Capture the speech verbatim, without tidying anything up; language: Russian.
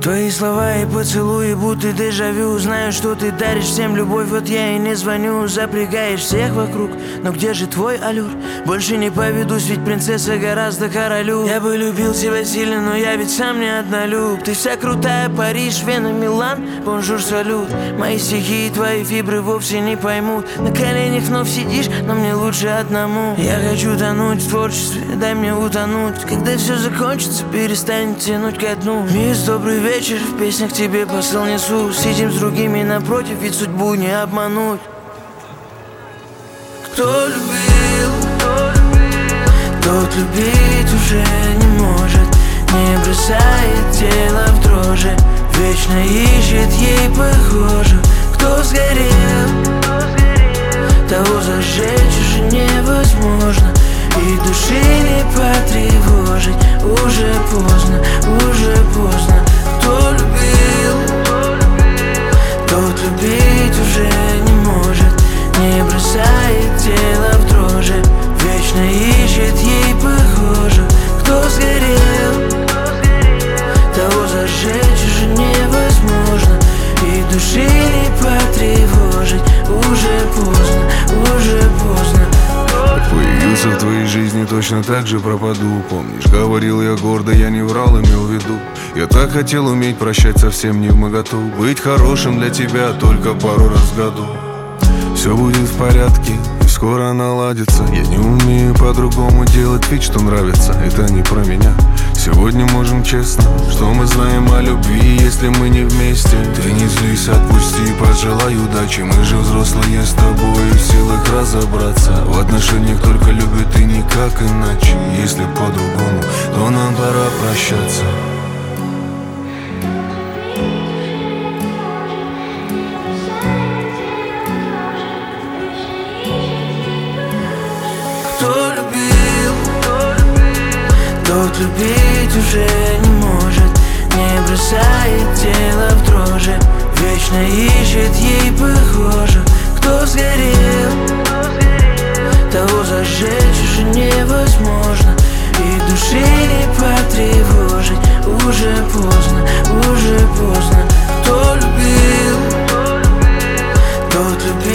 Твои слова и поцелуи будто дежавю. Знаю, что ты даришь всем любовь, вот я и не звоню. Запрягаешь всех вокруг, но где же твой аллюр? Больше не поведусь, ведь принцесса гораздо королю. Я бы любил тебя сильно, но я ведь сам не однолюб. Ты вся крутая, Париж, Вена, Милан, бонжур, салют. Мои стихи и твои фибры вовсе не поймут. На коленях вновь сидишь, но мне лучше одному. Я хочу тонуть в творчестве, дай мне утонуть. Когда все закончится, перестань тянуть ко дну. Мисс, добрый вечер. Вечер, в песнях тебе посыл несу. Сидим с другими напротив, ведь судьбу не обмануть. Кто любил, тот любить уже не может. Не бросает тело в дрожи, вечно ищет ей похоже. Кто сгорел, того зажечь уже невозможно. И души не потревожить. Уже поздно, уже поздно. Кто любил, тот любить уже не может. Не бросает тело в дрожи, вечно ищет ей похоже. Кто сгорел, того зажечь уже невозможно. И души не потревожить. Уже поздно, уже поздно. Появился в твоей жизни, точно так же пропаду. Помнишь, говорил я гордо, я не врал, имел в виду. Я так хотел уметь прощать совсем не вмоготу. Быть хорошим для тебя только пару раз в году. Все будет в порядке и скоро наладится. Я не умею по-другому делать вид, что нравится. Это не про меня. Сегодня можем честно, что мы знаем о любви, если мы не вместе. Ты не злись, отпусти, пожелай удачи. Мы же взрослые с тобой, в силах разобраться. В отношениях только любят и никак иначе. Если по-другому, то нам пора прощаться. Кто любил, тот любить уже не может. Не бросает тело в дрожи, вечно ищет ей похоже. Кто сгорел, того зажечь уже невозможно. И души не потревожить. Уже поздно, уже поздно. Кто любил, тот любит